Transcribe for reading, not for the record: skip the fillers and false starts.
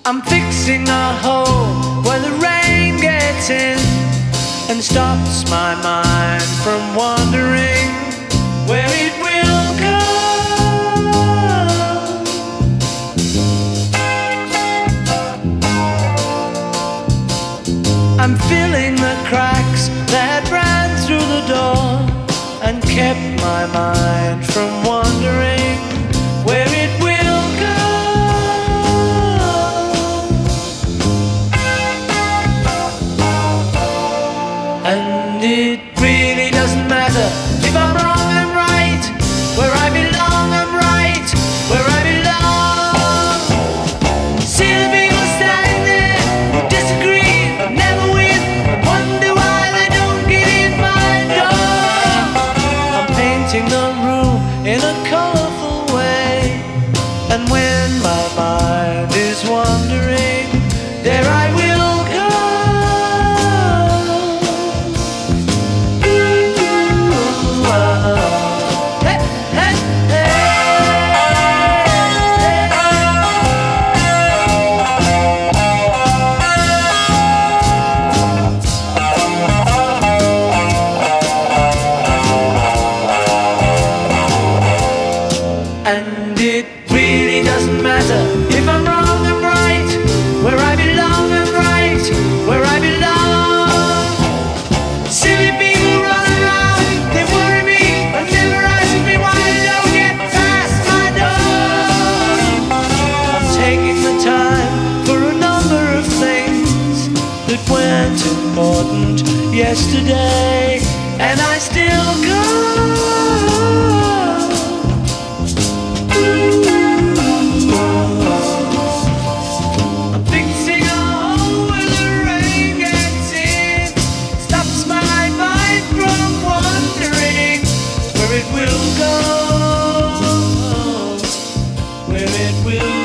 I'm fixing a hole where the rain gets in and stops my mind from wandering where it will go. I'm filling the cracks that ran through the door and kept my mind from wandering where it will go. And it really doesn't matter if I'm wrong, I'm right. Where I belong, I'm right. Where I belong. See the people standing there who disagree but never win. Wonder why they don't get in my door. I'm painting the room in a colorful way, and when my mind is wandering, there I will go. And it really doesn't matter if I'm wrong, I'm right. Where I belong, I'm right. Where I belong. Silly people run around, they worry me, but never ask me why I don't get past my door. I'm taking the time for a number of things that weren't important yesterday, and I still go. Where it will go, where it will